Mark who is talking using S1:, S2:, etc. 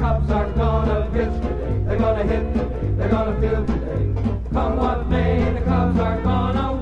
S1: Cubs are gonna pitch today. They're gonna hit today. They're gonna field today. Come what may, the Cubs are gonna win.